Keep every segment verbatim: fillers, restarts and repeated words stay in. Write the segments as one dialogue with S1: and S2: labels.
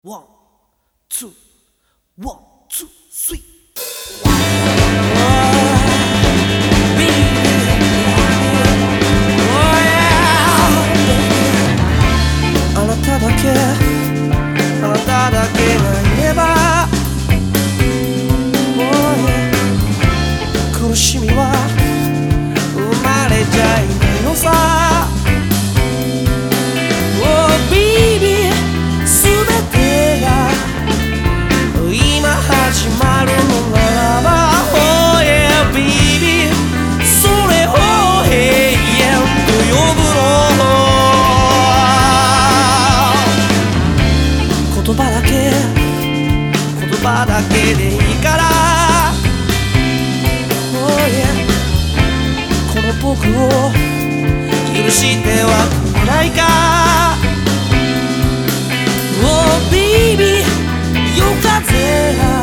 S1: ワン、ツー、ワン、ツー、スリー。あなただけ、あなただけがいれば、苦しみは生まれちゃいないのさ。始まるのならば Oh yeah baby それを永遠と呼ぶの言葉だけ言葉だけでいいから Oh yeah この僕を許してはくれないか Oh baby 夜風が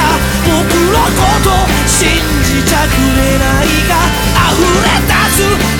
S1: 信じちゃくれないが溢れ出す